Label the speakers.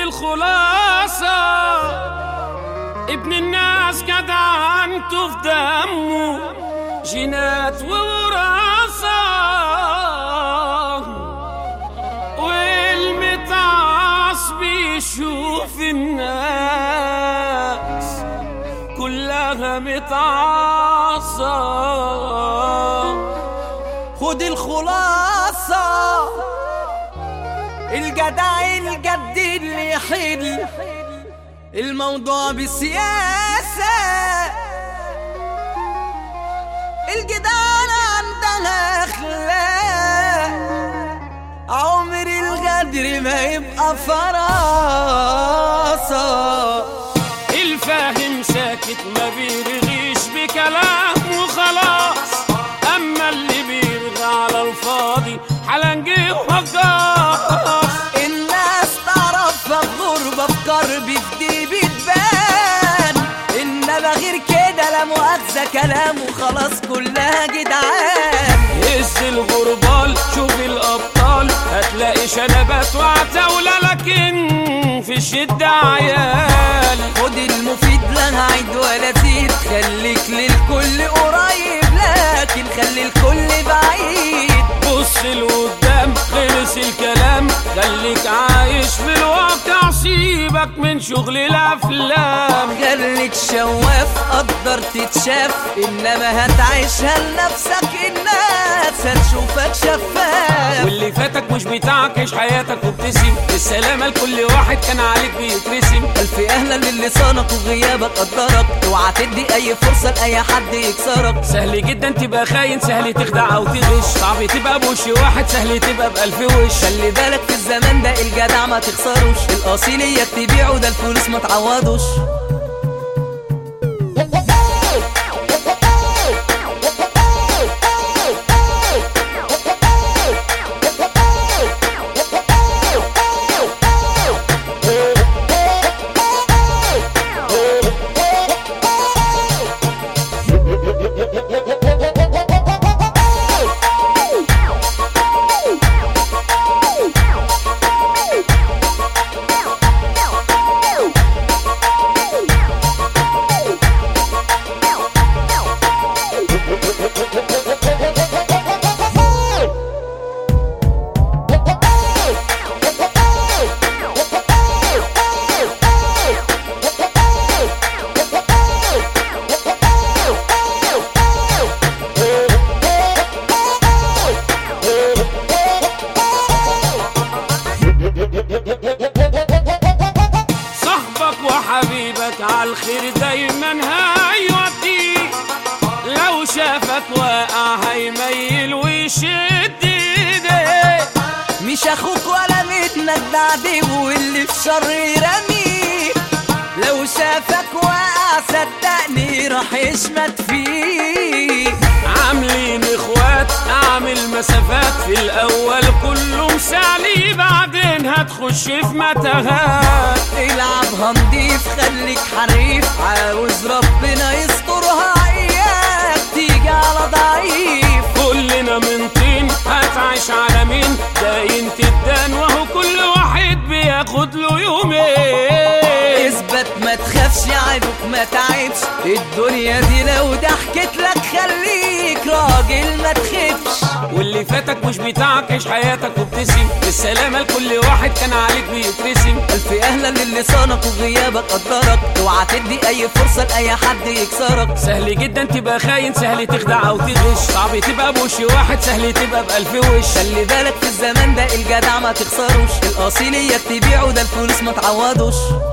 Speaker 1: الخلاصة ابن الناس جدعنته في دمه جينات ووراثة، والمتعص بيشوف الناس كلها متعصة.
Speaker 2: خد الخلاصة، الجدع الجد اللي يحل الموضوع بالسياسة، الجدعانة عندها أخلاق، عمر الغدر ما يبقى فراسة.
Speaker 1: الفاهم ساكت ما بيرغيش بكلام وخلاص، أما اللي بيرغى على الفاضي حلنجي وهجاص.
Speaker 2: الناس تعرفها في غربة في كرب في دي بتبان، إنما غير كده لا مؤاخذة كلام وخلاص كلها جدعان.
Speaker 1: هز الغربال شوف الأبطال هتلاقي شنبات وعتاولة، لكن في الشدة عيال.
Speaker 2: خد المفيد لا هعيد ولا زيد، خليك للكل قريب لكن خلي الكل بعيد.
Speaker 1: بص لقدام خلص الكلام، خليك عايش في الواقع، سيبك من شغل الافلام.
Speaker 2: خليك شواف قدر تتشاف، انما هتعيشها لنفسك الناس هتشوفك شفاف.
Speaker 1: واللي فاتك مش بتاعك عيش حياتك وابتسم، السلامة لكل واحد كان عليك بيترسم.
Speaker 2: الف اهلا للي صانك وغيابك قدرك، اوعى تدي اي فرصة لاي حد يكسرك.
Speaker 1: سهل جدا تبقى خاين، سهل تخدع او تغش، صعب تبقى بوش واحد، سهل تبقى بألف وش.
Speaker 2: خلي بالك في الزمان ده الجدع ما تخسروش، الاصيل اياك تبيعه ده الفلوس ما تعوضوش.
Speaker 1: صاحبك وحبيبك عالخير دايما هيوديك، لو شافك واقع هيميل ويشد ايديك.
Speaker 2: مش اخوك ولا منك ده عديب واللي في شر يرميك، لو شافك واقع صدقني راح يشمت فيك.
Speaker 1: عاملين اخوات اعمل مسافات، في الاول كله مسالي بعدين هتخش في متاهات.
Speaker 2: العبها نضيف خليك حريف، عاوز ربنا يسترها اياك تيجي على ضعيف.
Speaker 1: كلنا من طين هتعيش على مين، داين تدان وهو كل واحد بياخد له يومين.
Speaker 2: اثبت ما تخافش عيبك ما تعبش، الدنيا دي لو ضحكت لك خليك راجل ما تخافش.
Speaker 1: واللي فاتك مش بتاعك عيش حياتك وابتسم، السلامة لكل واحد كان عليك بيترسم.
Speaker 2: الف اهلا للي صانك وغيابك قدرك، اوعى تدي اي فرصة لاي حد يكسرك.
Speaker 1: سهل جدا تبقى خاين، سهل تخدع او تغش، صعب تبقى بوش واحد، سهل تبقى بألف وش.
Speaker 2: خلي بالك في الزمان ده الجدع ما تخسروش، الاصيل اياك تبيعه ده الفلوس ما تعوضوش.